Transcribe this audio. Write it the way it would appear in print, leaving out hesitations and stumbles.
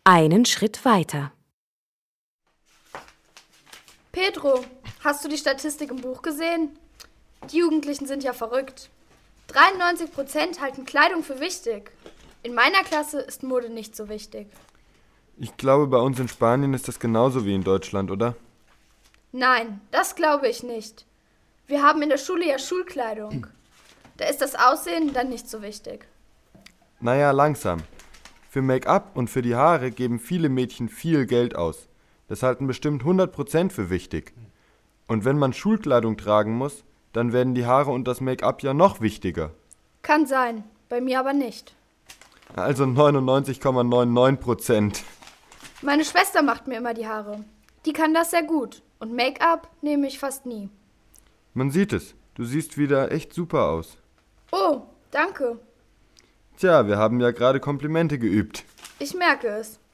einen Schritt weiter. Pedro, hast du die Statistik im Buch gesehen? Die Jugendlichen sind ja verrückt. 93% halten Kleidung für wichtig. In meiner Klasse ist Mode nicht so wichtig. Ich glaube, bei uns in Spanien ist das genauso wie in Deutschland, oder? Nein, das glaube ich nicht. Wir haben in der Schule ja Schulkleidung. Da ist das Aussehen dann nicht so wichtig. Naja, langsam. Für Make-up und für die Haare geben viele Mädchen viel Geld aus. Das halten bestimmt 100% für wichtig. Und wenn man Schulkleidung tragen muss, dann werden die Haare und das Make-up ja noch wichtiger. Kann sein, bei mir aber nicht. Also 99,99%. Meine Schwester macht mir immer die Haare. Die kann das sehr gut. Und Make-up nehme ich fast nie. Man sieht es. Du siehst wieder echt super aus. Oh, danke. Tja, wir haben ja gerade Komplimente geübt. Ich merke es.